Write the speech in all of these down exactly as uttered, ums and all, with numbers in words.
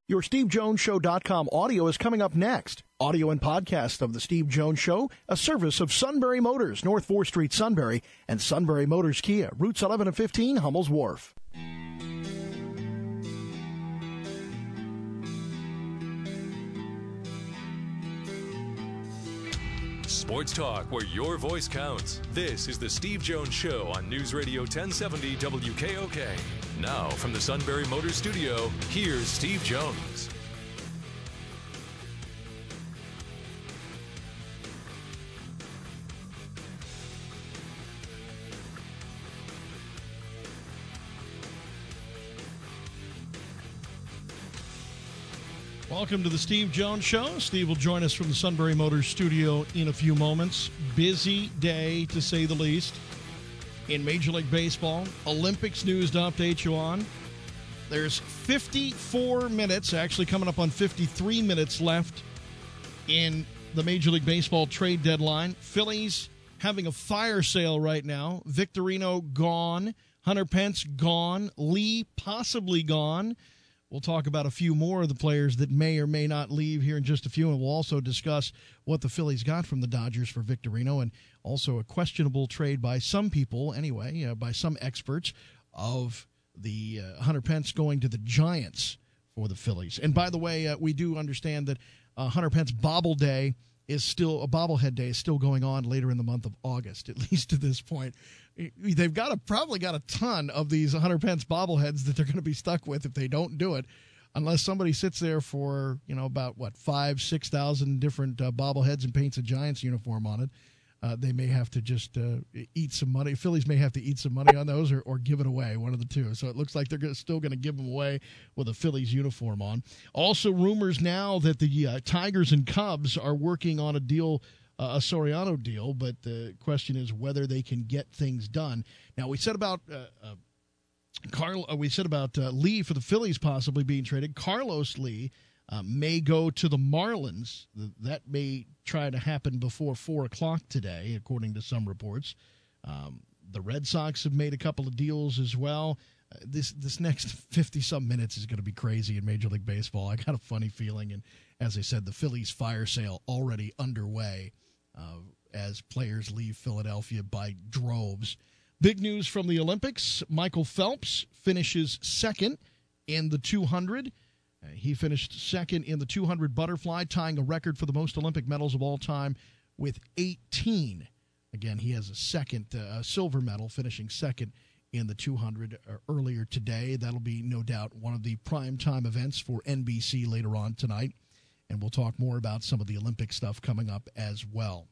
Your Steve Jones Show dot com audio is coming up next. Audio and podcast of The Steve Jones Show, a service of Sunbury Motors, North fourth Street, Sunbury, and Sunbury Motors Kia, routes eleven and fifteen, Hummel's Wharf. Sports talk where your voice counts. This is The Steve Jones Show on News Radio ten seventy W K O K. Now, from the Sunbury Motors Studio, here's Steve Jones. Welcome to the Steve Jones Show. Steve will join us from the Sunbury Motors Studio in a few moments. Busy day, to say the least, in Major League Baseball. Olympics news to update you on. There's fifty-four minutes, actually coming up on fifty-three minutes left in the Major League Baseball trade deadline. Phillies having a fire sale right now. Victorino gone. Hunter Pence gone. Lee possibly gone. We'll talk about a few more of the players that may or may not leave here in just a few, and we'll also discuss what the Phillies got from the Dodgers for Victorino, and also a questionable trade by some people, anyway, uh, by some experts, of the uh, Hunter Pence going to the Giants for the Phillies. And by the way, uh, we do understand that uh, Hunter Pence Bobble Day is still, a bobblehead day is still going on later in the month of August, at least to this point. They've got a, probably got a ton of these Hunter Pence bobbleheads that they're going to be stuck with if they don't do it, unless somebody sits there for, you know, about, what, five, six thousand different uh, bobbleheads and paints a Giants uniform on it. Uh, they may have to just uh, eat some money. Phillies may have to eat some money on those or, or give it away, one of the two. So it looks like they're gonna, still going to give them away with a Phillies uniform on. Also, rumors now that the uh, Tigers and Cubs are working on a deal, uh, a Soriano deal, but the question is whether they can get things done. Now, we said about uh, uh, Carl, uh, we said about uh, Lee for the Phillies possibly being traded. Carlos Lee Uh, may go to the Marlins. That may try to happen before four o'clock today, according to some reports. Um, the Red Sox have made a couple of deals as well. Uh, this this next fifty-some minutes is going to be crazy in Major League Baseball. I got a funny feeling, and as I said, the Phillies fire sale already underway uh, as players leave Philadelphia by droves. Big news from the Olympics. Michael Phelps finishes second in the two hundred. He finished second in the two hundred butterfly, tying a record for the most Olympic medals of all time with eighteen. Again, he has a second uh, silver medal, finishing second in the two hundred uh, earlier today. That'll be, no doubt, one of the primetime events for N B C later on tonight. And we'll talk more about some of the Olympic stuff coming up as well.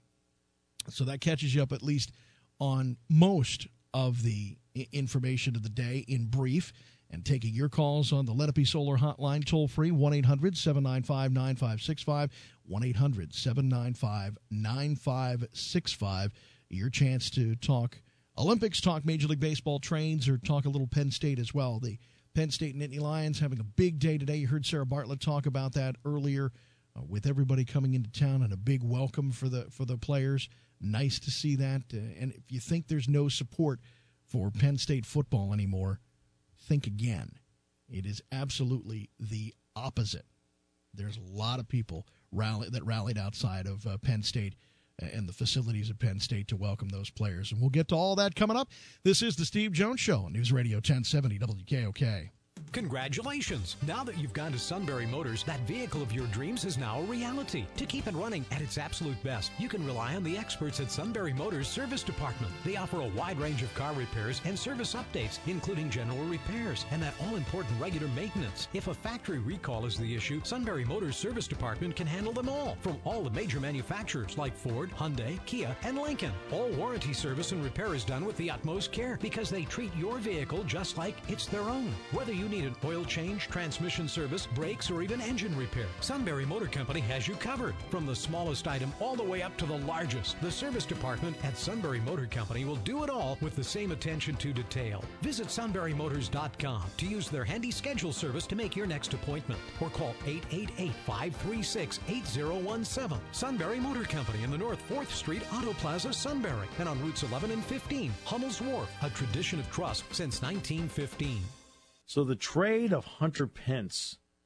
So that catches you up at least on most of the information of the day in brief. And taking your calls on the Let It Be Solar hotline, toll-free, one eight hundred seven nine five nine five six five, one eight hundred seven nine five nine five six five. Your chance to talk Olympics, talk Major League Baseball trains, or talk a little Penn State as well. The Penn State Nittany Lions having a big day today. You heard Sarah Bartlett talk about that earlier uh, with everybody coming into town, and a big welcome for the, for the players. Nice to see that. Uh, and if you think there's no support for Penn State football anymore, think again. It is absolutely the opposite. There's a lot of people rally, that rallied outside of uh, Penn State and the facilities of Penn State to welcome those players. And we'll get to all that coming up. This is the Steve Jones Show on News Radio ten seventy W K O K. Congratulations! Now that you've gone to Sunbury Motors, that vehicle of your dreams is now a reality. To keep it running at its absolute best, you can rely on the experts at Sunbury Motors Service Department. They offer a wide range of car repairs and service updates, including general repairs and that all-important regular maintenance. If a factory recall is the issue, Sunbury Motors Service Department can handle them all, from all the major manufacturers like Ford, Hyundai, Kia, and Lincoln. All warranty service and repair is done with the utmost care because they treat your vehicle just like it's their own. Whether you need an oil change, transmission service, brakes, or even engine repair, Sunbury Motor Company has you covered. From the smallest item all the way up to the largest, the service department at Sunbury Motor Company will do it all with the same attention to detail. Visit sunbury motors dot com to use their handy schedule service to make your next appointment, or call eight eight eight, five three six, eight zero one seven. Sunbury Motor Company in the North fourth Street Auto Plaza, Sunbury, and on routes eleven and fifteen, Hummel's Wharf, a tradition of trust since nineteen fifteen. So the trade of Hunter Pence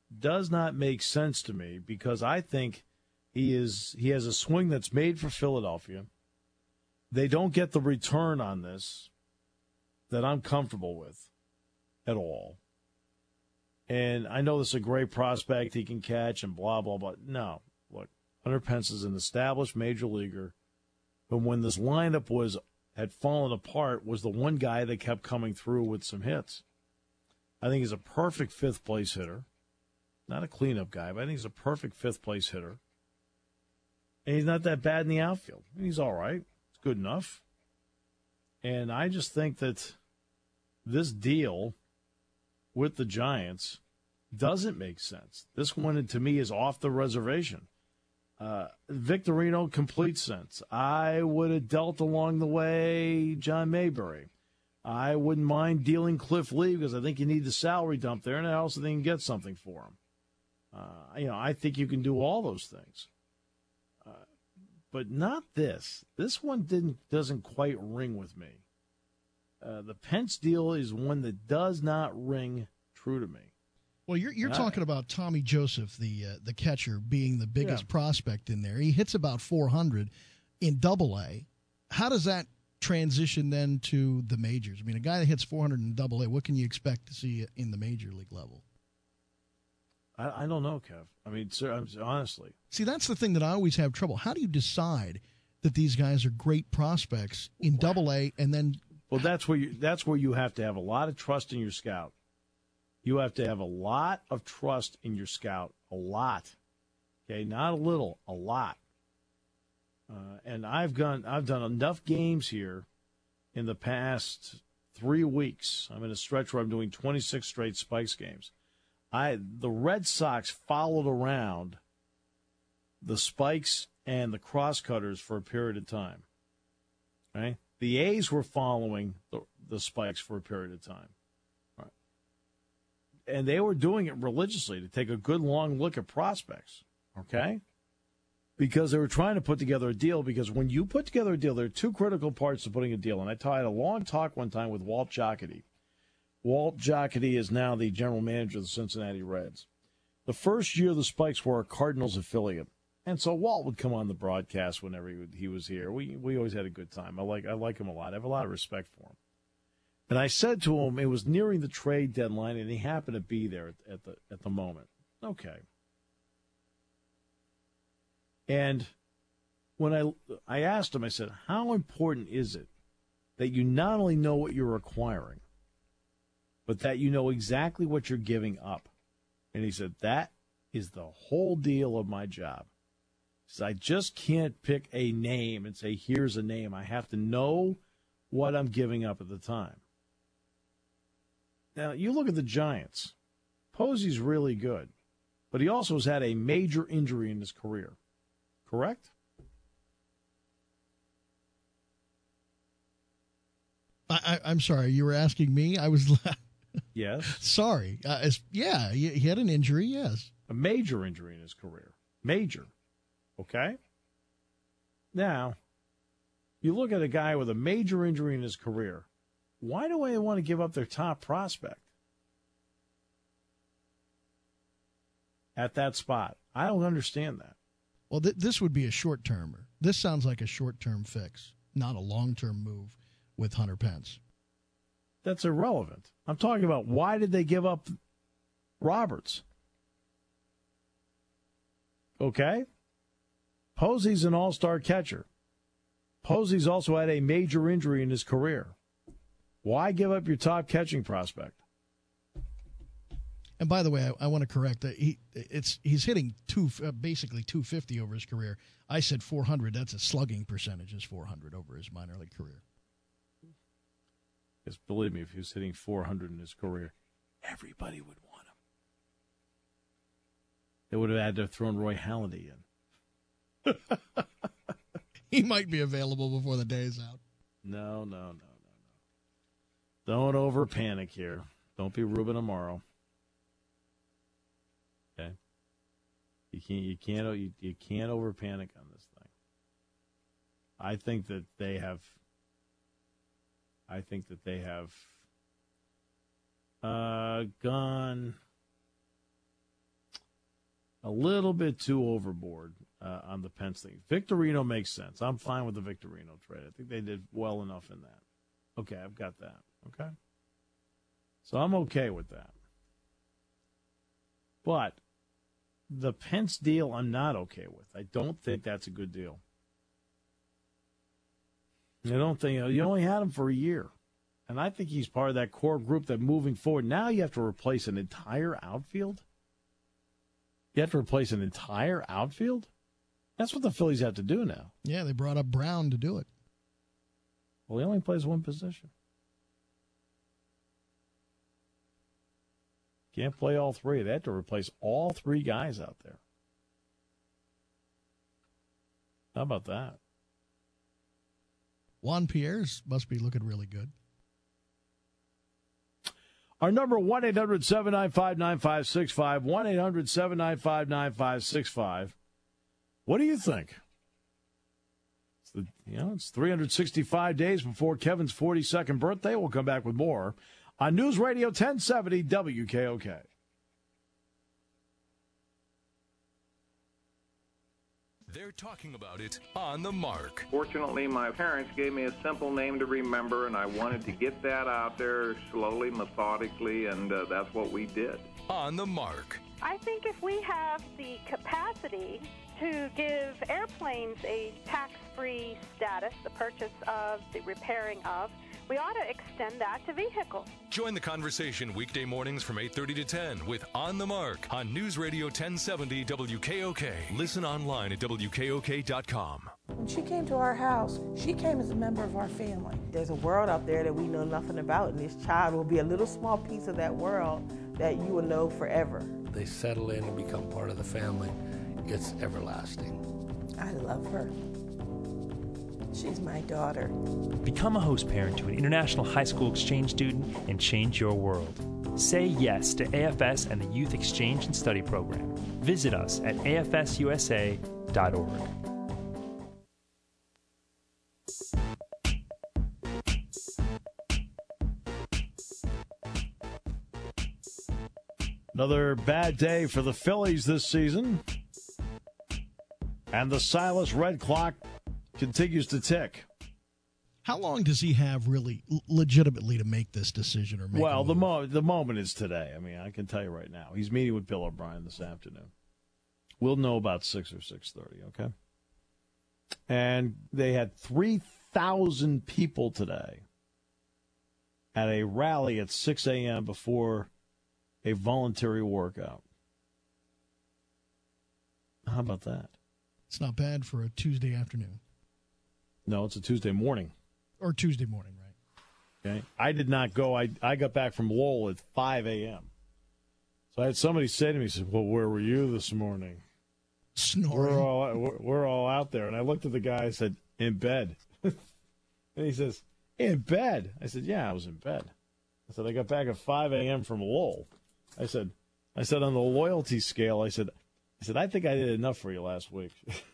does not make sense to me because I think he is he has a swing that's made for Philadelphia. They don't get the return on this that I'm comfortable with at all. And I know this is a great prospect he can catch and blah, blah, blah. No, look, Hunter Pence is an established major leaguer, but when this lineup was had fallen apart, was the one guy that kept coming through with some hits. I think he's a perfect fifth-place hitter. Not a cleanup guy, but I think he's a perfect fifth-place hitter. And he's not that bad in the outfield. He's all right. It's good enough. And I just think that this deal with the Giants doesn't make sense. This one, to me, is off the reservation. Uh, Victorino, complete sense. I would have dealt along the way John Mayberry. I wouldn't mind dealing Cliff Lee because I think you need the salary dump there, and I also think you can get something for him. Uh, you know, I think you can do all those things. Uh, but not this. This one didn't doesn't quite ring with me. Uh, the Pence deal is one that does not ring true to me. Well, you're you're I, talking about Tommy Joseph, the uh, the catcher, being the biggest yeah. prospect in there. He hits about four hundred in Double A. How does that transition then to the majors? I mean, a guy that hits four hundred in Double A, what can you expect to see in the major league level? I, I don't know, Kev. I mean, sir, honestly. See, that's the thing that I always have trouble. How do you decide that these guys are great prospects in Double A and then? Well, that's where you that's where you have to have a lot of trust in your scout. You have to have a lot of trust in your scout, a lot. Okay, not a little, a lot. Uh, and I've gone, I've done enough games here in the past three weeks. I'm in a stretch where I'm doing twenty-six straight Spikes games. I the Red Sox followed around the Spikes and the Crosscutters for a period of time. Right? The A's were following the, the Spikes for a period of time. Right. And they were doing it religiously to take a good long look at prospects. Okay? Because they were trying to put together a deal, because when you put together a deal, there are two critical parts to putting a deal. And I had a long talk one time with Walt Jocketty. Walt Jocketty is now the general manager of the Cincinnati Reds. The first year the Spikes were a Cardinals affiliate. And so Walt would come on the broadcast whenever he, would, he was here. We we always had a good time. I like I like him a lot. I have a lot of respect for him. And I said to him, it was nearing the trade deadline, and he happened to be there at, at the at the moment. Okay. And when I I asked him, I said, how important is it that you not only know what you're acquiring, but that you know exactly what you're giving up? And he said, that is the whole deal of my job. So I just can't pick a name and say, here's a name. I have to know what I'm giving up at the time. Now, you look at the Giants. Posey's really good, but he also has had a major injury in his career. Correct? I, I, I'm sorry, you were asking me? I was Yes. sorry. Uh, as, yeah, he, he had an injury, yes. A major injury in his career. Major. Okay? Now, you look at a guy with a major injury in his career. Why do I want to give up their top prospect at that spot? I don't understand that. Well, th- this would be a short-termer. This sounds like a short-term fix, not a long-term move with Hunter Pence. That's irrelevant. I'm talking about why did they give up Roberts? Okay? Posey's an all-star catcher. Posey's also had a major injury in his career. Why give up your top catching prospect? And by the way, I, I want to correct that he it's he's hitting two uh, basically two fifty over his career. I said four hundred. That's a slugging percentage is four hundred over his minor league career. Because believe me, if he was hitting four hundred in his career, everybody would want him. They would have had to have thrown Roy Halladay in. He might be available before the day is out. No, no, no, no, no. Don't over panic here. Don't be Ruben Amaro. Okay, you can't, you can't, you, you can't over panic on this thing. I think that they have. I think that they have uh, gone a little bit too overboard uh, on the Pence thing. Victorino makes sense. I'm fine with the Victorino trade. I think they did well enough in that. Okay, I've got that. Okay? So I'm okay with that. But the Pence deal I'm not okay with. I don't think that's a good deal. I don't think, you only had him for a year. And I think he's part of that core group that moving forward, now you have to replace an entire outfield? You have to replace an entire outfield? That's what the Phillies have to do now. Yeah, they brought up Brown to do it. Well, he only plays one position. Can't play all three. They have to replace all three guys out there. How about that? Juan Pierre's must be looking really good. Our number, one eight hundred seven nine five nine five six five, one eight hundred seven nine five nine five six five. What do you think? It's the, you know, it's three hundred sixty-five days before Kevin's forty-second birthday. We'll come back with more on News Radio ten seventy W K O K. They're talking about it on The Mark. Fortunately, my parents gave me a simple name to remember, and I wanted to get that out there slowly, methodically, and uh, that's what we did. On The Mark. I think if we have the capacity to give airplanes a tax-free status, the purchase of, the repairing of, we ought to extend that to vehicles. Join the conversation weekday mornings from eight thirty to ten with On the Mark on News Radio ten seventy W K O K. Listen online at W K O K dot com. When she came to our house, she came as a member of our family. There's a world out there that we know nothing about, and this child will be a little small piece of that world that you will know forever. They settle in and become part of the family. It's everlasting. I love her. She's my daughter. Become a host parent to an international high school exchange student and change your world. Say yes to A F S and the Youth Exchange and Study Program. Visit us at A F S U S A dot org. Another bad day for the Phillies this season. And the Silas Red Clock continues to tick. How long does he have really legitimately to make this decision? Or make Well, the, mo- the moment is today. I mean, I can tell you right now. He's meeting with Bill O'Brien this afternoon. We'll know about six or six thirty, okay? And they had three thousand people today at a rally at six a.m. before a voluntary workout. How about that? It's not bad for a Tuesday afternoon. No, it's a Tuesday morning. Or Tuesday morning, right? Okay. I did not go. I, I got back from Lowell at five a.m. So I had somebody say to me, said, well, where were you this morning? Snoring. We're all, we're, we're all out there. And I looked at the guy and said, in bed. And he says, in bed? I said, yeah, I was in bed. I said, I got back at five a.m. from Lowell. I said, I said, on the loyalty scale, I said, I said, I think I did enough for you last week.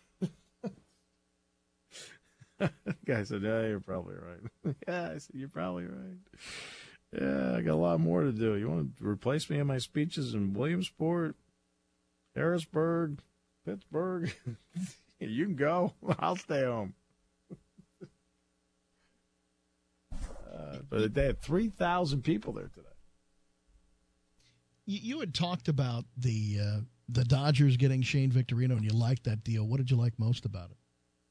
The guy said, yeah, you're probably right. Yeah, I said, you're probably right. Yeah, I got a lot more to do. You want to replace me in my speeches in Williamsport, Harrisburg, Pittsburgh? You can go. I'll stay home. uh, but they had three thousand people there today. You, you had talked about the uh, the Dodgers getting Shane Victorino, and you liked that deal. What did you like most about it?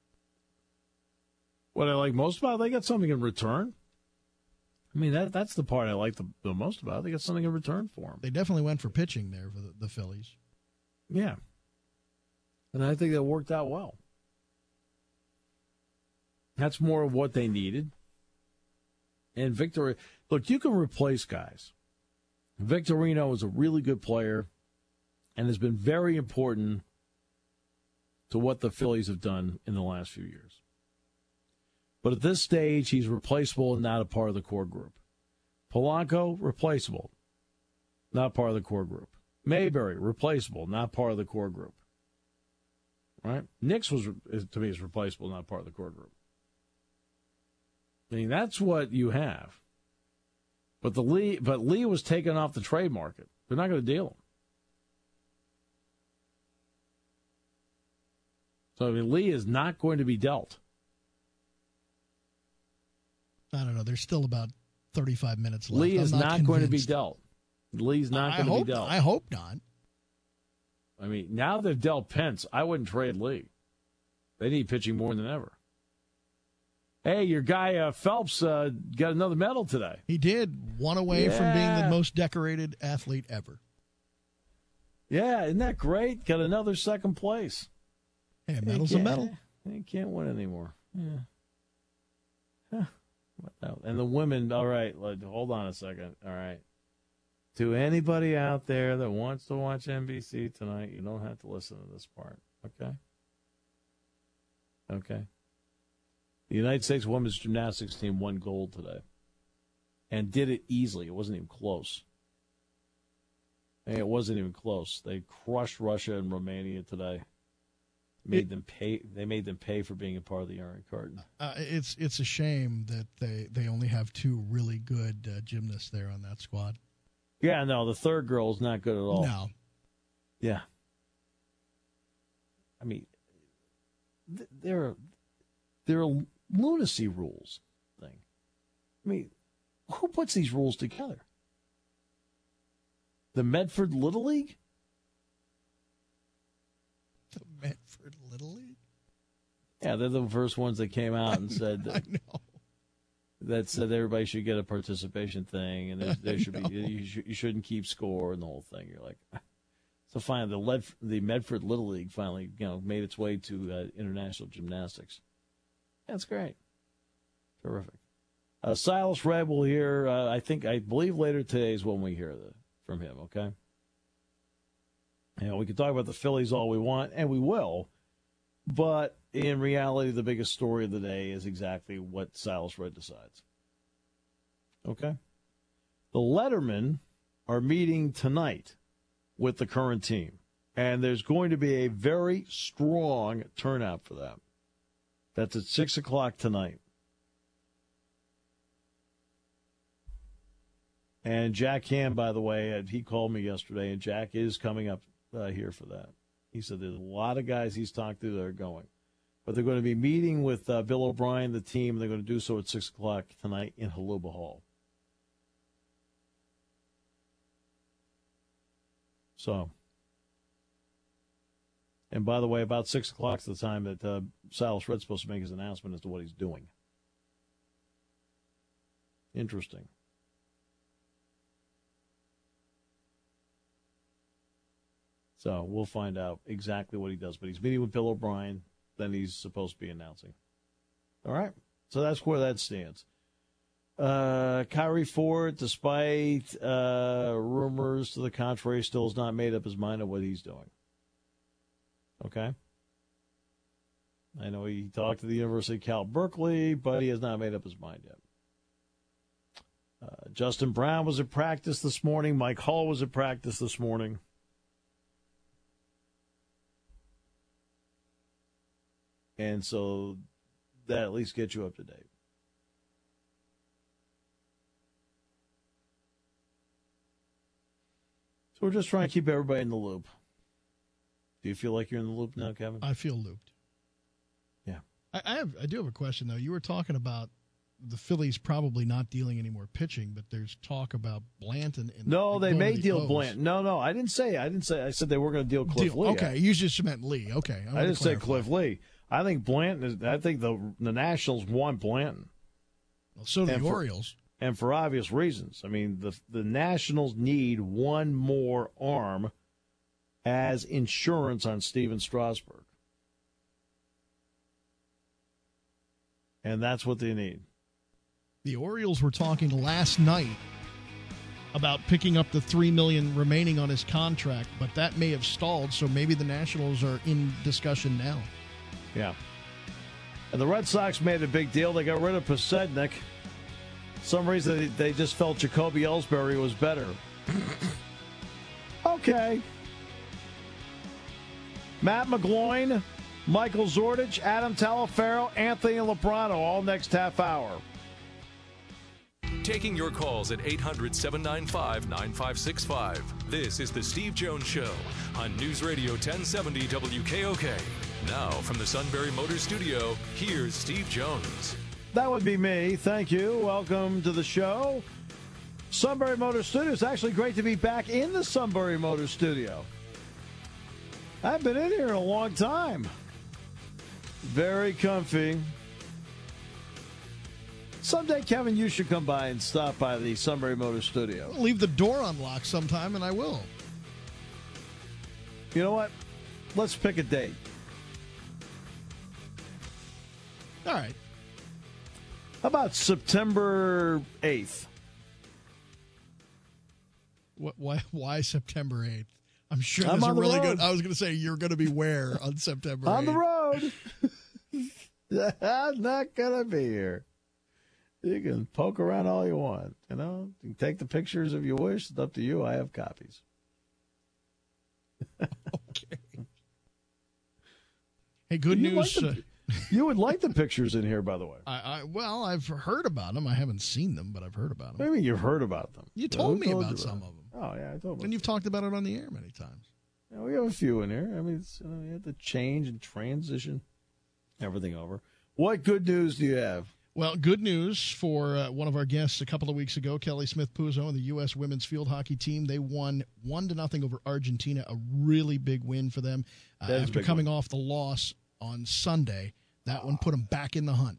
What I like most about it, they got something in return. I mean, that that's the part I like the, the most about it. They got something in return for him. They definitely went for pitching there for the, the Phillies. Yeah. And I think that worked out well. That's more of what they needed. And Victor, look, you can replace guys. Victorino is a really good player and has been very important to what the Phillies have done in the last few years. But at this stage, he's replaceable and not a part of the core group. Polanco, replaceable, not part of the core group. Mayberry, replaceable, not part of the core group. Right? Nix was, to me, is replaceable, not part of the core group. I mean, that's what you have. But the Lee, but Lee was taken off the trade market. They're not going to deal So, I mean, Lee is not going to be dealt. I don't know. There's still about thirty-five minutes left. Lee is not, not going to be dealt. Lee's not going to be dealt. I hope not. I mean, now they've dealt Pence. I wouldn't trade Lee. They need pitching more than ever. Hey, your guy uh, Phelps uh, got another medal today. He did. One away yeah. from being the most decorated athlete ever. Yeah, isn't that great? Got another second place. Hey, a medal's a medal. He can't win anymore. Yeah. Huh. And the women, all right, hold on a second. All right. To anybody out there that wants to watch N B C tonight, you don't have to listen to this part, okay? Okay. The United States women's gymnastics team won gold today and did it easily. It wasn't even close. It wasn't even close. They crushed Russia and Romania today. Made it, them pay. They made them pay for being a part of the Iron Curtain. Uh, it's it's a shame that they, they only have two really good uh, gymnasts there on that squad. Yeah, no, the third girl is not good at all. No. Yeah. I mean, th- there are there are lunacy rules thing. I mean, who puts these rules together? The Medford Little League? The Medford Little League? Yeah, they're the first ones that came out and said that, I know. that said everybody should get a participation thing, and there, there should be you, sh- you shouldn't keep score and the whole thing. You're like, so finally the Led, the Medford Little League finally you know made its way to uh, international gymnastics. That's great, terrific. Uh, Silas Redd will hear. Uh, I think I believe later today is when we hear the, from him. Okay. You know, we can talk about the Phillies all we want, and we will, but in reality, the biggest story of the day is exactly what Silas Redd decides. Okay? The Lettermen are meeting tonight with the current team, and there's going to be a very strong turnout for that. That's at six o'clock tonight. And Jack Ham, by the way, he called me yesterday, and Jack is coming up uh, here for that. He said there's a lot of guys he's talked to that are going. But they're going to be meeting with uh, Bill O'Brien, the team. They're going to do so at six o'clock tonight in Haluba Hall. So, and by the way, about six o'clock is the time that uh, Silas Redd's supposed to make his announcement as to what he's doing. Interesting. So we'll find out exactly what he does. But he's meeting with Bill O'Brien. Then he's supposed to be announcing. All right. So that's where that stands. Uh, Kyrie Ford, despite uh, rumors to the contrary, still has not made up his mind on what he's doing. Okay? I know he talked to the University of Cal Berkeley, but he has not made up his mind yet. Uh, Justin Brown was at practice this morning. Mike Hall was at practice this morning. And so that at least gets you up to date. So we're just trying to keep everybody in the loop. Do you feel like you're in the loop now, Kevin? I feel looped. Yeah. I, I have. I do have a question, though. You were talking about the Phillies probably not dealing any more pitching, but there's talk about Blanton. And no, they may the deal O's. Blanton. No, no, I didn't say. I didn't say. I said they were going to deal Cliff deal. Lee. Okay, you just meant Lee. Okay, I, I didn't say Cliff Lee. I think Blanton is. I think the the Nationals want Blanton. Well, so do and the for, Orioles, and for obvious reasons. I mean, the the Nationals need one more arm as insurance on Steven Strasburg, and that's what they need. The Orioles were talking last night about picking up the three million dollars remaining on his contract, but that may have stalled. So maybe the Nationals are in discussion now. Yeah. And the Red Sox made a big deal. They got rid of Pasednik. For some reason, they just felt Jacoby Ellsbury was better. Okay. Matt McGloin, Michael Zordich, Adam Talaferro, Anthony Lebrano, all next half hour. Taking your calls at eight hundred, seven nine five, nine five six five. This is the Steve Jones Show on News Radio ten seventy W K O K. Now, from the Sunbury Motors Studio, here's Steve Jones. That would be me. Thank you. Welcome to the show. Sunbury Motors Studio. It's actually great to be back in the Sunbury Motors Studio. I've been in here in a long time. Very comfy. Someday, Kevin, you should come by and stop by the Sunbury Motors Studio. Leave the door unlocked sometime, and I will. You know what? Let's pick a date. All right. How about September eighth? What, why, why September eighth? I'm sure I'm there's a on the really road. good. I was going to say you're going to be where on September eighth? On the road. I'm not going to be here. You can poke around all you want. You know, you can take the pictures if you wish. It's up to you. I have copies. Okay. Hey, good You news. like the- You would like the pictures in here, by the way. I, I well, I've heard about them. I haven't seen them, but I've heard about them. Maybe you've heard about them. You told Who me told about you some about of them. Oh, yeah, I told you. And you've talked about it on the air many times. Yeah, we have a few in here. I mean, it's, you know, you have to change and transition everything over. What good news do you have? Well, good news for uh, one of our guests a couple of weeks ago, Kelly Smith-Puzo and the U S women's field hockey team. They won one to nothing over Argentina, a really big win for them uh, That is a after big coming win. off the loss on Sunday. That one put them back in the hunt.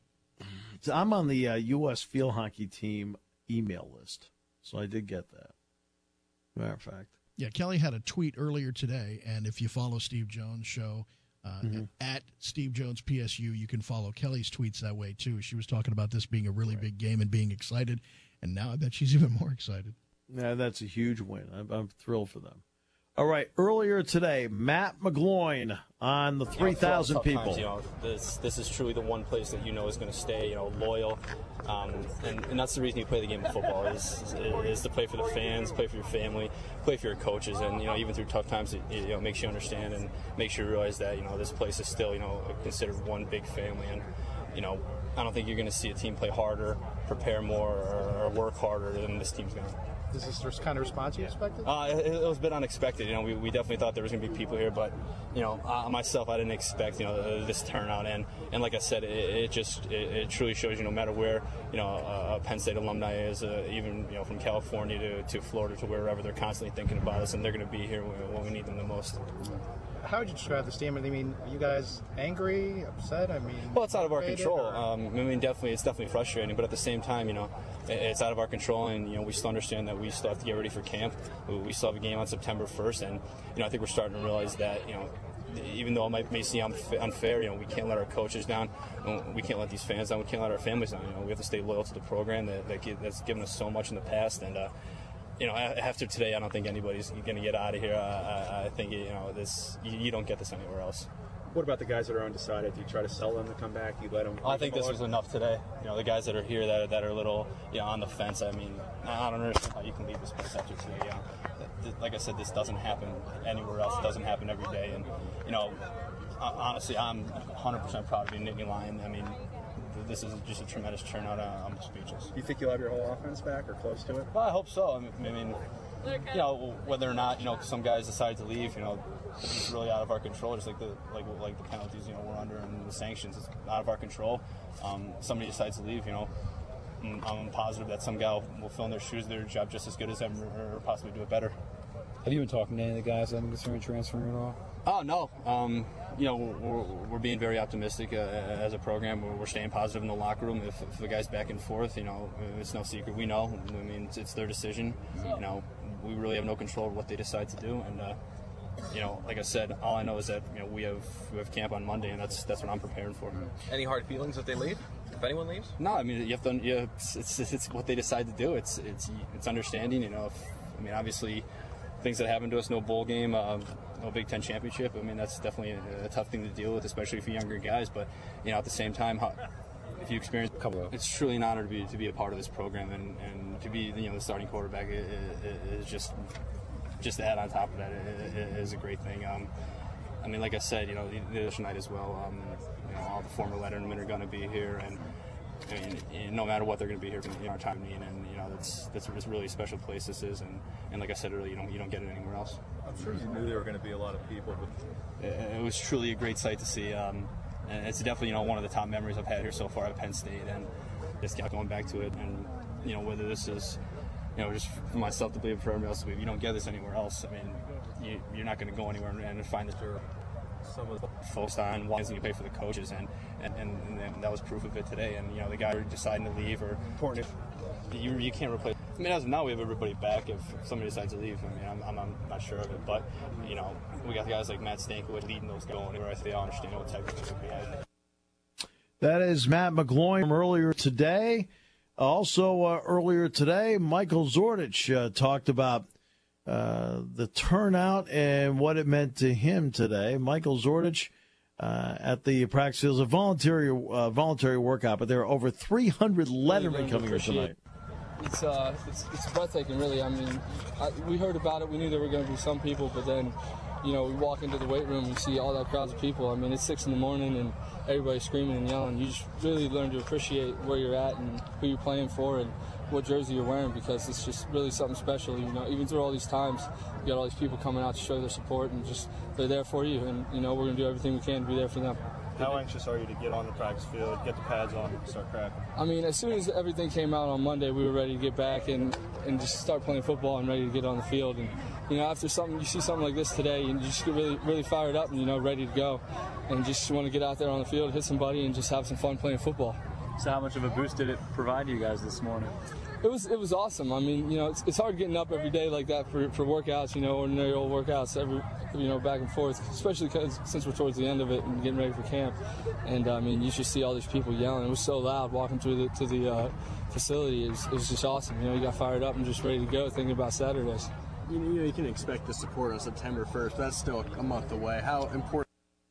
So I'm on the uh, U S field hockey team email list, so I did get that. Matter of fact. Yeah, Kelly had a tweet earlier today, and if you follow Steve Jones' show uh, Mm-hmm. at Steve Jones P S U, you can follow Kelly's tweets that way, too. She was talking about this being a really big game and being excited, and now I bet she's even more excited. Yeah, that's a huge win. I'm, I'm thrilled for them. All right, earlier today, Matt McGloin on the three thousand you know, people. Times, you know, this this is truly the one place that you know is going to stay, you know, loyal, um, and, and that's the reason you play the game of football is, is to play for the fans, play for your family, play for your coaches, and you know, even through tough times, it, you know, makes you understand and makes you realize that you know this place is still, you know, considered one big family, and you know, I don't think you're going to see a team play harder, prepare more, or, or work harder than this team's going to. Is this the kind of response you expected? Uh, it, it was a bit unexpected. You know, we, we definitely thought there was going to be people here, but you know, uh, myself, I didn't expect you know this turnout. And, and like I said, it, it just it, it truly shows you no matter where you know a Penn State alumni is, uh, even you know from California to, to Florida to wherever, they're constantly thinking about us, and they're going to be here when, when we need them the most. How would you describe this team? I mean, are you guys angry, upset? I mean, well, it's out of our frustrated, control. or- Um, I mean, definitely, it's definitely frustrating. But at the same time, you know, it- it's out of our control, and you know, we still understand that we still have to get ready for camp. We- We still have a game on September first, and you know, I think we're starting to realize that you know, even though it might may seem unfa- unfair, you know, we can't let our coaches down, we can't let these fans down, we can't let our families down. You know, we have to stay loyal to the program that, that gi- that's given us so much in the past, and. Uh, You know, a- after today, I don't think anybody's going to get out of here. I, I, I think you know this. You, you don't get this anywhere else. What about the guys that are undecided? Do you try to sell them to come back? Do you let them? I think this was enough today. You know, the guys that are here that are, that are a little, you know, on the fence. I mean, I don't understand how you can leave this place after today. You know, Th- th- like I said, this doesn't happen anywhere else. It doesn't happen every day. And you know, hon- honestly, I'm one hundred percent proud of being Nittany Lion. I mean, th- this is just a tremendous turnout. Uh, I'm speechless. Do you think you'll have your whole offense back or close to it? Well, I hope so. I mean, I mean, you know, whether or not you know some guys decide to leave, you know, it's really out of our control. Just like the like like the penalties, you know, we're under and the sanctions, it's out of our control. Um, somebody decides to leave, you know, I'm, I'm positive that some guy will, will fill in their shoes, their job just as good as them, or, or possibly do it better. Have you been talking to any of the guys that have been considering transferring at all? Oh, no. Um, you know, we're, we're being very optimistic uh, as a program. We're, we're staying positive in the locker room. If, if the guy's back and forth, you know, it's no secret. We know. I mean, it's, it's their decision. You know, we really have no control of what they decide to do. And, uh, you know, like I said, all I know is that, you know, we have we have camp on Monday, and that's that's what I'm preparing for. Any hard feelings if they leave? If anyone leaves? No, I mean, you have to, yeah, it's, it's, it's what they decide to do. It's, it's, it's understanding, you know. If, I mean, obviously, things that happen to us, no bowl game, um, no Big Ten championship. I mean, that's definitely a, a tough thing to deal with, especially for younger guys. But you know, at the same time, how, if you experience, it's truly an honor to be to be a part of this program, and, and to be you know the starting quarterback is, is just just to add on top of that is a great thing. Um, I mean, like I said, you know, the other night as well. Um, you know, all the former lettermen are going to be here, and I mean, no matter what, they're going to be here for you know, our time of need, and you know, know, that's that's a really special place this is, and, and like I said earlier, you don't you don't get it anywhere else. I'm sure you knew there were going to be a lot of people, but it, it was truly a great sight to see, um, and it's definitely, you know, one of the top memories I've had here so far at Penn State, and just going back to it, and you know, whether this is, you know, just for myself to believe, for everybody else to believe, you don't get this anywhere else. I mean, you, you're not going to go anywhere and find this. Some of the folks on why doesn't you pay for the coaches, and and, and and that was proof of it today. And you know, the guy deciding to leave, or important, you you can't replace. I mean, as of now, we have everybody back. If somebody decides to leave, I mean, I'm, I'm, I'm not sure of it, but you know, we got guys like Matt Stankiewicz leading those guys anywhere. I think they all understand what type of team we have. That is Matt McGloin from earlier today. Also, uh, earlier today, Michael Zordich uh, talked about uh, the turnout and what it meant to him today. Michael Zordich uh, at the practice field, a voluntary uh, voluntary workout, but there are over three hundred lettermen coming here tonight. It's, uh, it's it's breathtaking, really. I mean, I, we heard about it. We knew there were going to be some people, but then, you know, we walk into the weight room and see all that crowds of people. I mean, it's six in the morning and everybody's screaming and yelling. You just really learn to appreciate where you're at and who you're playing for and what jersey you're wearing, because it's just really something special. You know, even through all these times, you got all these people coming out to show their support, and just they're there for you. And you know, we're going to do everything we can to be there for them. How anxious are you to get on the practice field, get the pads on, and start cracking? I mean, as soon as everything came out on Monday, we were ready to get back and, and just start playing football and ready to get on the field. And you know, after something, you see something like this today, and you just get really, really fired up and you know, ready to go, and just want to get out there on the field, hit somebody, and just have some fun playing football. So, how much of a boost did it provide you guys this morning? It was it was awesome. I mean, you know, it's, it's hard getting up every day like that for, for workouts, you know, ordinary old workouts, every you know, back and forth, especially because since we're towards the end of it and getting ready for camp. And I mean, you should see all these people yelling. It was so loud walking through the to the uh, facility. It was, it was just awesome. You know, you got fired up and just ready to go, thinking about Saturdays. You know, you can expect the support on September first. That's still a month away. How important?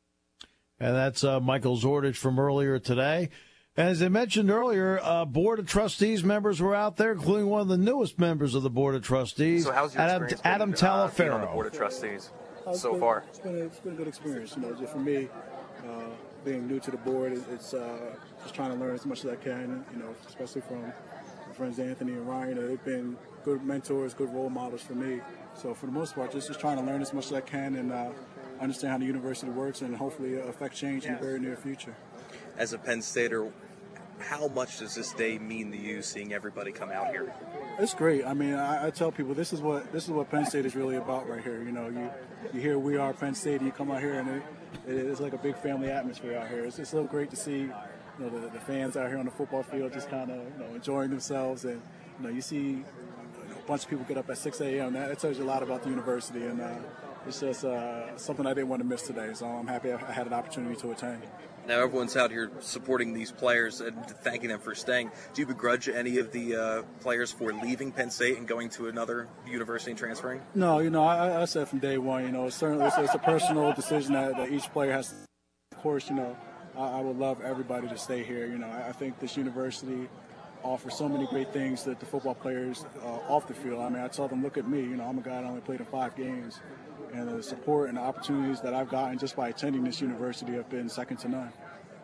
And that's uh, Michael Zordich from earlier today. As I mentioned earlier, uh, Board of Trustees members were out there, including one of the newest members of the Board of Trustees, so how's your Adam, experience Adam been, Talaferro. Uh, being on the Board of Trustees uh, so been, far? It's been, a, it's been a good experience. You know, just for me, uh, being new to the board, it's uh, just trying to learn as much as I can, you know, especially from my friends Anthony and Ryan. They've been good mentors, good role models for me. So for the most part, just, just trying to learn as much as I can and uh, understand how the university works and hopefully affect change in the very near future. As a Penn Stater, how much does this day mean to you, seeing everybody come out here? It's great. I mean, I, I tell people this is what this is what Penn State is really about right here. You know, you you hear we are Penn State, and you come out here, and it, it is like a big family atmosphere out here. It's just so great to see, you know, the, the fans out here on the football field just kind of you know enjoying themselves, and you know you see you know, a bunch of people get up at six a.m. That, that tells you a lot about the university, and uh, it's just uh, something I didn't want to miss today. So I'm happy I had an opportunity to attend. Now everyone's out here supporting these players and thanking them for staying. Do you begrudge any of the uh, players for leaving Penn State and going to another university and transferring? No, you know, I, I said from day one, you know, it's certainly it's, it's a personal decision that, that each player has. Of course, you know, I, I would love everybody to stay here. You know, I, I think this university offers so many great things that the football players uh, off the field. I mean, I tell them, look at me. You know, I'm a guy that only played in five games. And the support and the opportunities that I've gotten just by attending this university have been second to none.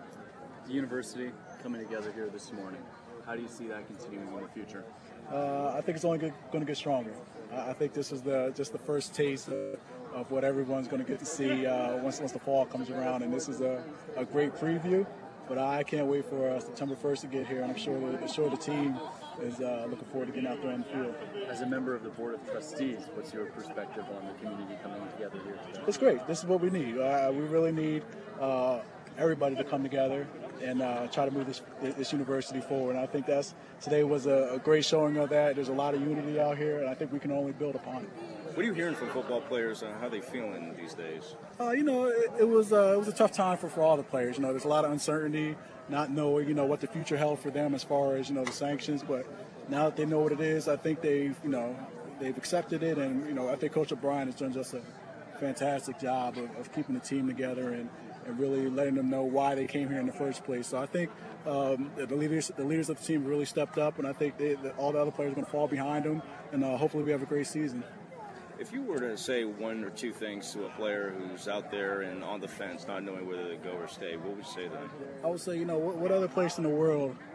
The university coming together here this morning, how do you see that continuing in the future? Uh, I think it's only going to get stronger. I think this is the just the first taste of, of what everyone's going to get to see uh, once once the fall comes around. And this is a, a great preview. But I can't wait for uh, September first to get here, and I'm sure the, I'm sure the team is uh, looking forward to getting out there on the field. As a member of the Board of Trustees, what's your perspective on the community coming together here today? It's great. This is what we need. Uh, we really need uh, everybody to come together and uh, try to move this this university forward. And I think that's today was a, a great showing of that. There's a lot of unity out here, and I think we can only build upon it. What are you hearing from football players on how they feeling these days? Uh, you know, it, it was uh, it was a tough time for, for all the players. You know, there's a lot of uncertainty, not knowing you know what the future held for them as far as you know the sanctions. But now that they know what it is, I think they've you know they've accepted it, and you know I think Coach O'Brien has done just a fantastic job of, of keeping the team together and, and really letting them know why they came here in the first place. So I think um, the leaders the leaders of the team really stepped up, and I think they, that all the other players are going to fall behind them, and uh, hopefully we have a great season. If you were to say one or two things to a player who's out there and on the fence, not knowing whether to go or stay, what would you say to them? I would say, you know, what, what other place in the world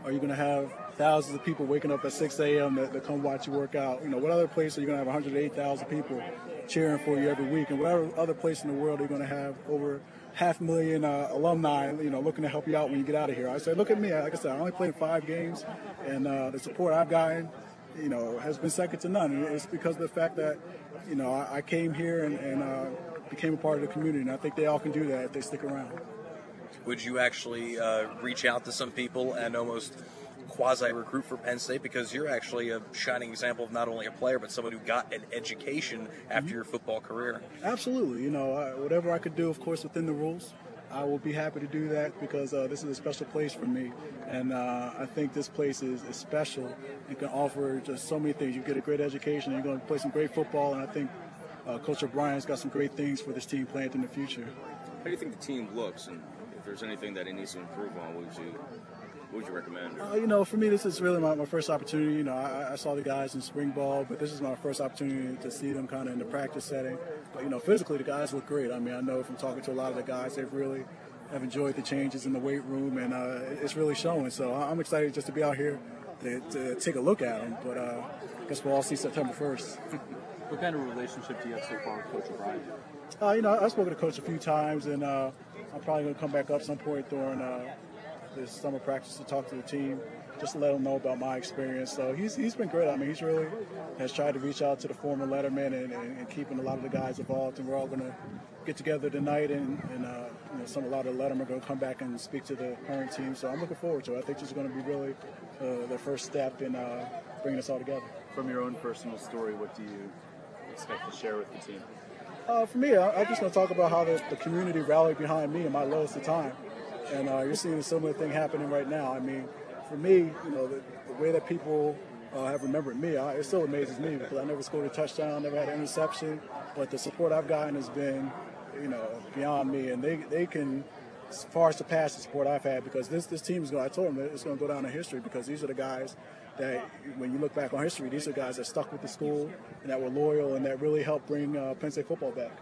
are you going to have thousands of people waking up at six a.m. to, to come watch you work out? You know, what other place are you going to have one hundred eight thousand people cheering for you every week? And whatever other place in the world are you going to have over half a million uh, alumni, you know, looking to help you out when you get out of here? I said, look at me. Like I said, I only played five games, and uh, the support I've gotten, you know, has been second to none. And it's because of the fact that, you know, I, I came here and, and uh, became a part of the community, and I think they all can do that if they stick around. Would you actually uh, reach out to some people and almost quasi-recruit for Penn State, because you're actually a shining example of not only a player but someone who got an education after mm-hmm. your football career? Absolutely. You know, I, whatever I could do, of course, within the rules, I will be happy to do that, because uh, this is a special place for me, and uh, I think this place is, is special and can offer just so many things. You get a great education, and you're going to play some great football, and I think uh, Coach O'Brien's got some great things for this team planned in the future. How do you think the team looks, and if there's anything that it needs to improve on, what would you What would you recommend? Uh, you know, for me, this is really my, my first opportunity. You know, I, I saw the guys in spring ball, but this is my first opportunity to see them kind of in the practice setting. But, you know, physically, the guys look great. I mean, I know from talking to a lot of the guys, they've really have enjoyed the changes in the weight room, and uh, it's really showing. So I'm excited just to be out here to, to take a look at them. But uh, I guess we'll all see September first. What kind of relationship do you have so far with Coach O'Brien? Uh, you know, I've spoken to Coach a few times, and uh, I'm probably going to come back up some point during uh, this summer practice to talk to the team, just to let them know about my experience. So he's he's been great. I mean, he's really has tried to reach out to the former Letterman and, and, and keeping a lot of the guys involved. And we're all going to get together tonight, and, and uh, you know, some a lot of the Letterman are going to come back and speak to the current team. So I'm looking forward to it. I think this is going to be really uh, the first step in uh, bringing us all together. From your own personal story, what do you expect to share with the team? Uh, for me, I, I'm just going to talk about how the, the community rallied behind me in my lowest of time. And uh, you're seeing a similar thing happening right now. I mean, for me, you know, the, the way that people uh, have remembered me, I, it still amazes me, because I never scored a touchdown, never had an interception, but the support I've gotten has been, you know, beyond me. And they they can far surpass the support I've had, because this, this team is going to, I told them, it's going to go down in history, because these are the guys that, when you look back on history, these are guys that stuck with the school and that were loyal and that really helped bring uh, Penn State football back.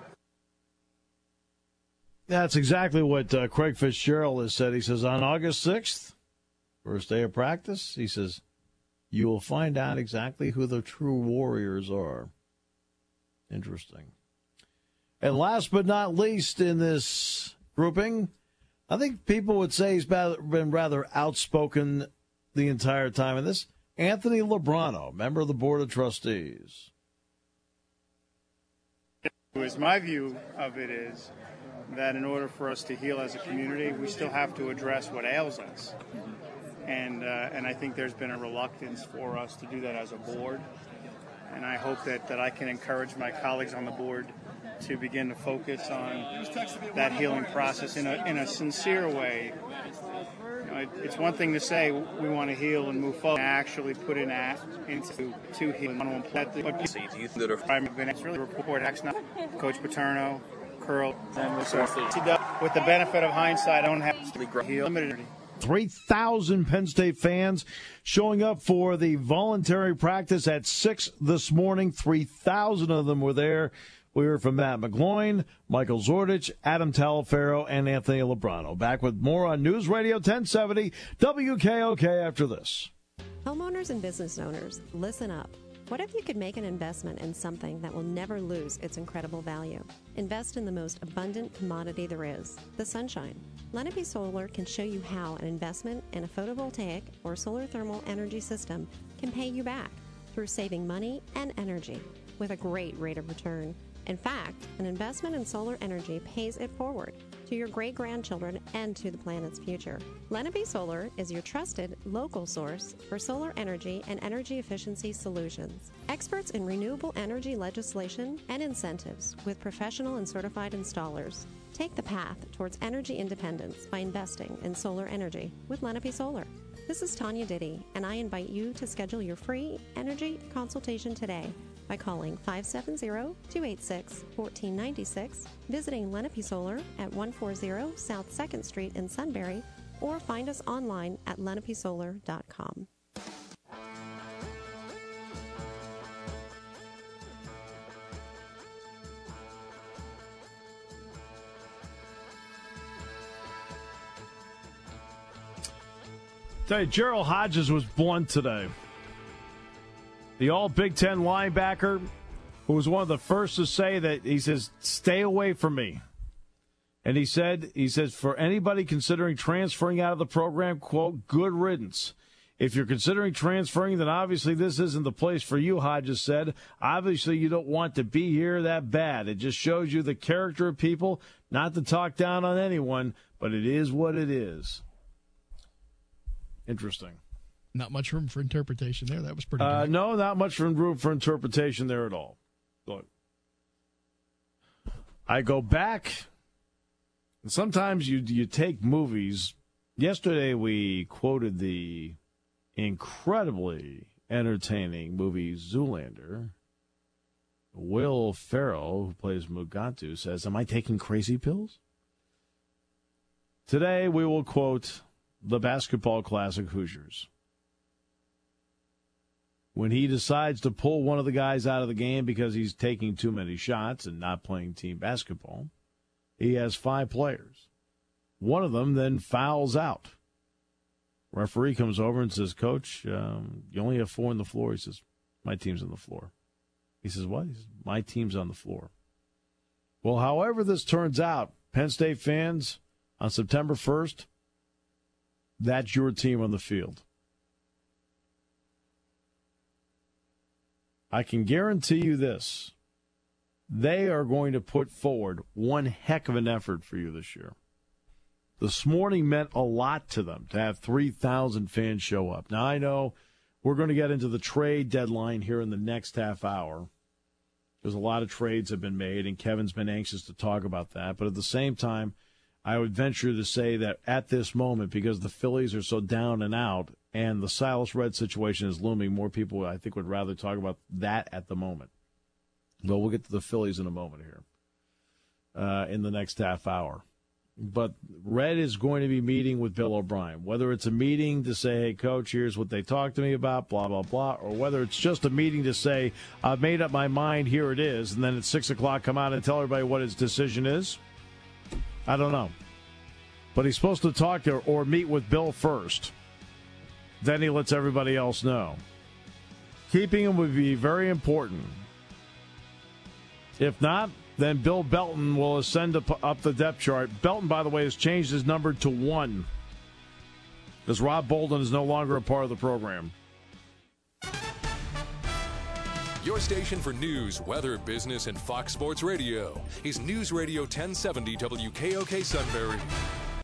That's exactly what uh, Craig Fitzgerald has said. He says, on August sixth, first day of practice, he says, you will find out exactly who the true warriors are. Interesting. And last but not least in this grouping, I think people would say he's been rather outspoken the entire time in this. Anthony Lebrano, member of the Board of Trustees. My view of it is that in order for us to heal as a community, we still have to address what ails us. And uh, and I think there's been a reluctance for us to do that as a board. And I hope that, that I can encourage my colleagues on the board to begin to focus on that healing process in a in a sincere way. You know, it, it's one thing to say we want to heal and move forward, and actually put in that into to heal. But I've been really report Coach Paterno, Curl, and with the benefit of hindsight, I don't have to heal limited. three thousand Penn State fans showing up for the voluntary practice at six this morning. three thousand of them were there. We heard from Matt McGloin, Michael Zordich, Adam Talaferro, and Anthony Lebrano. Back with more on News Radio ten seventy W K O K after this. Homeowners and business owners, listen up. What if you could make an investment in something that will never lose its incredible value? Invest in the most abundant commodity there is, the sunshine. Lenape Solar can show you how an investment in a photovoltaic or solar thermal energy system can pay you back through saving money and energy with a great rate of return. In fact, an investment in solar energy pays it forward to your great-grandchildren and to the planet's future. Lenape Solar is your trusted local source for solar energy and energy efficiency solutions. Experts in renewable energy legislation and incentives with professional and certified installers. Take the path towards energy independence by investing in solar energy with Lenape Solar. This is Tanya Diddy, and I invite you to schedule your free energy consultation today by calling five seven zero, two eight six, one four nine six, visiting Lenape Solar at one forty South second Street in Sunbury, or find us online at lenape solar dot com. Tell you, Gerald Hodges was blunt today. The all Big Ten linebacker who was one of the first to say that, he says, stay away from me. And he said, he says, for anybody considering transferring out of the program, quote, good riddance. If you're considering transferring, then obviously this isn't the place for you, Hodges said. Obviously you don't want to be here that bad. It just shows you the character of people, not to talk down on anyone, but it is what it is. Interesting. Not much room for interpretation there. That was pretty uh, good. No, not much room for interpretation there at all. Look, I go back, and sometimes you you take movies. Yesterday we quoted the incredibly entertaining movie Zoolander. Will Ferrell, who plays Mugatu, says, am I taking crazy pills? Today we will quote the basketball classic Hoosiers. When he decides to pull one of the guys out of the game because he's taking too many shots and not playing team basketball, he has five players. One of them then fouls out. Referee comes over and says, Coach, um, you only have four on the floor. He says, my team's on the floor. He says, what? He says, my team's on the floor. Well, however this turns out, Penn State fans, on September first, that's your team on the field. I can guarantee you this. They are going to put forward one heck of an effort for you this year. This morning meant a lot to them to have three thousand fans show up. Now, I know we're going to get into the trade deadline here in the next half hour. There's a lot of trades have been made, and Kevin's been anxious to talk about that. But at the same time, I would venture to say that at this moment, because the Phillies are so down and out, and the Silas Red situation is looming, more people, I think, would rather talk about that at the moment. But we'll get to the Phillies in a moment here, uh, in the next half hour. But Red is going to be meeting with Bill O'Brien, whether it's a meeting to say, hey, Coach, here's what they talked to me about, blah, blah, blah, or whether it's just a meeting to say, I've made up my mind, here it is, and then at six o'clock come out and tell everybody what his decision is. I don't know. But he's supposed to talk to or meet with Bill first. Then he lets everybody else know. Keeping him would be very important. If not, then Bill Belton will ascend up the depth chart. Belton, by the way, has changed his number to one, because Rob Bolden is no longer a part of the program. Your station for news, weather, business, and Fox Sports Radio is News Radio ten seventy W K O K Sunbury.